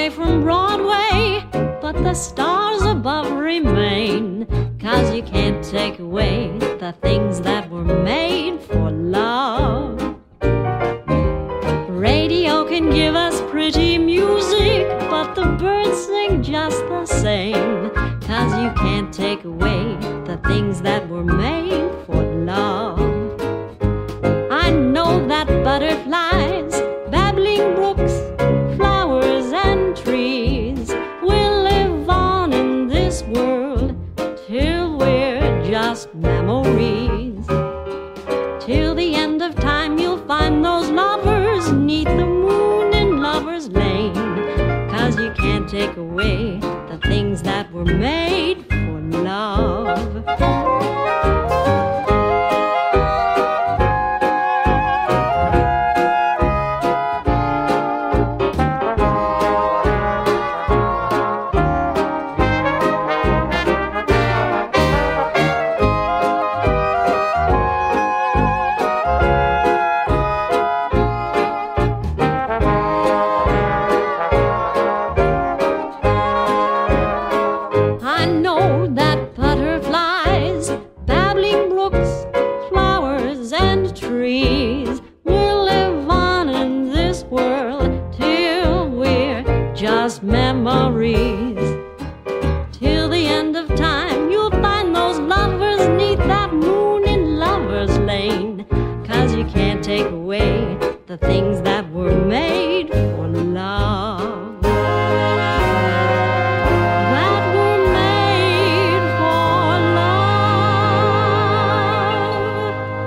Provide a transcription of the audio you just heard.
away from Broadway, but the stars above remain. 'Cause you can't take away the things that were made for love. Radio can give us pretty music, but the birds sing just the same. 'Cause you can't take away the things that were made for love. I know that butterflies, babbling brooks, flowers and trees will live on in this world till we're just memories. Till the end of time you'll find those lovers 'neath the moon in Lover's Lane. 'Cause you can't take away the things that were made for love. I know that butterflies, babbling brooks, flowers and trees will live on in this world till we're just memories. Till the end of time you'll find those lovers 'neath that moon in Lover's Lane. 'Cause you can't take away the things that